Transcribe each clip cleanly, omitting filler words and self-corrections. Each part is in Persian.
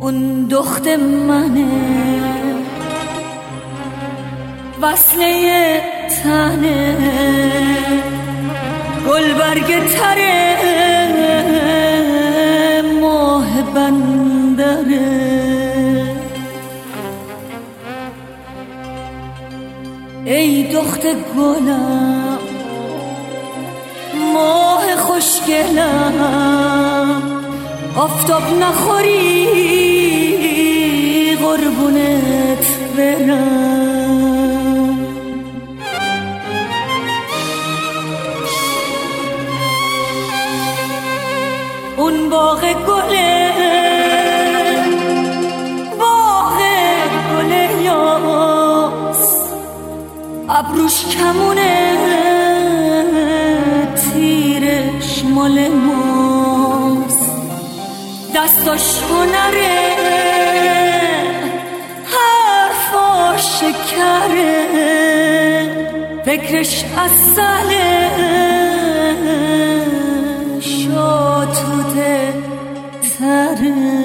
اون دخت منه، وصله تنه، گل برگ تره، ماه بندره. ای دخت گلم، ماه خوشگلم، آفتاب نخوری قربونت برم. اون باغ گله، باغ گله یاس، ابروش کمونه، تیرش مال ماست، دستاش هنره، حرفاش شکره، فکرش اصله، شاتوته تره.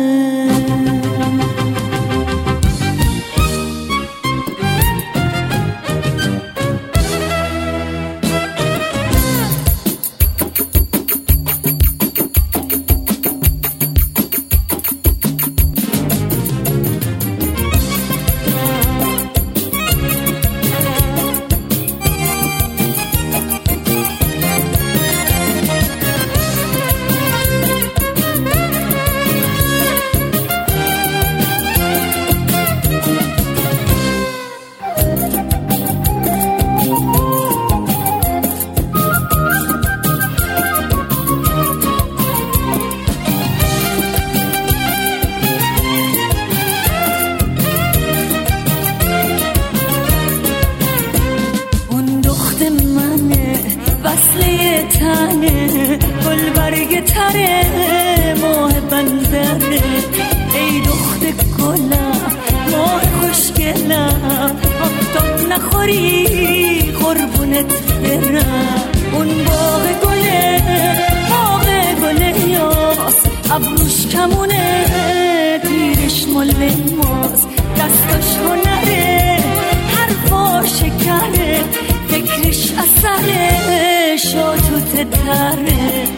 وصله تنه، گل برگ تره، ماه بندره. ای دخت گلم، ماه خوشگلم، آفتاب نخوری قربونت برم. اون باغ گله، باغ گله یاس، ابروش کمونه، تیرش مال ماست، دستاش هنره، حرفاش شکره، فکرش اصله، شاتوته تره.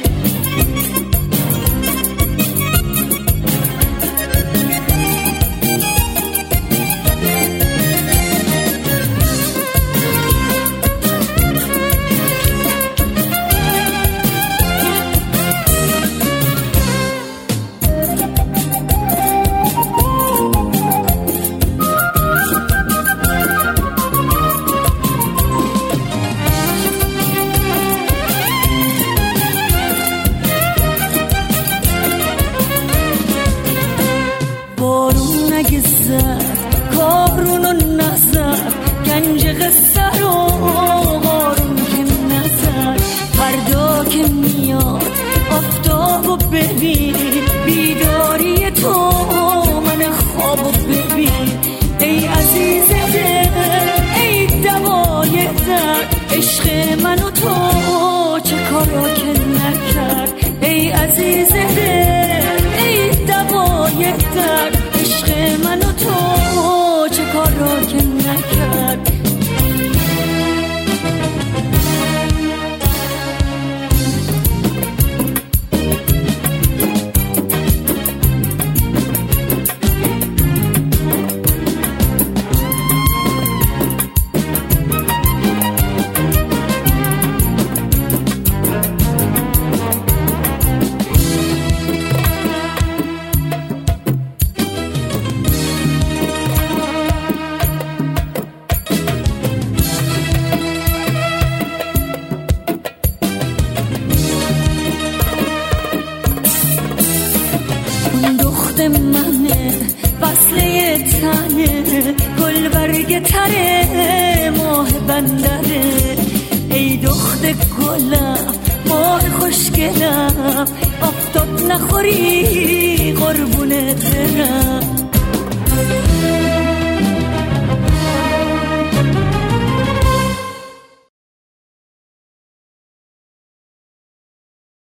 بارون اگه زد کارونو نزد، گنج قصه رو قارون که نزد. فردا که میاد آفتابو ببین، بیداری تو من خوابو ببین. ای عزیز دل، ای دوای درد، عشق من و تو چه کارا که نکرد. ای عزیز دل، ای دوای درد، عشق من و تو چه کارا که نکرد. منه، وصله تنه، گل برگ تره، ماه بندره. ای دخت گلم، ماه خوشگلم، آفتاب نخوری قربونت برم.